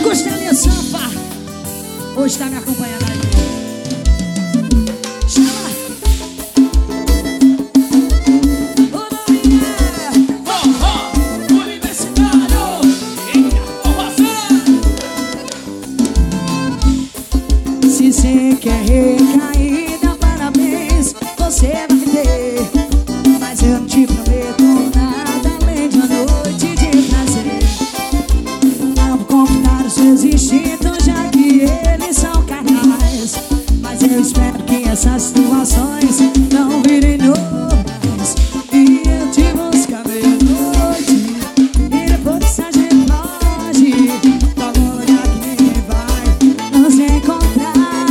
Costelinha Sampa hoje tá me acompanhando aí. Chama! O nome é Forró Universitário. Se cê quer recaída, parabéns, você vai ter. Mas eu não te prometo nada além de uma noite de prazer. Não vou confiar os seus instintos, já que eles são carnais. Mas eu espero que essas situações não virem normais. E eu te busco à meia-noite, e depois a gente pode pra algum lugar que vai nos encontrar.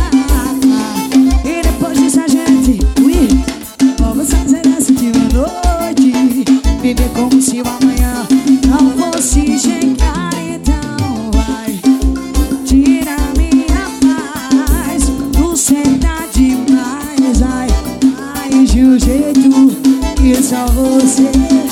E depois disso a gente vamos fazer essa última noite, viver como se o amanhã não fosse chegar. Então vai tirar minha paz, tu senta demais, ai, ai, de um jeito que só você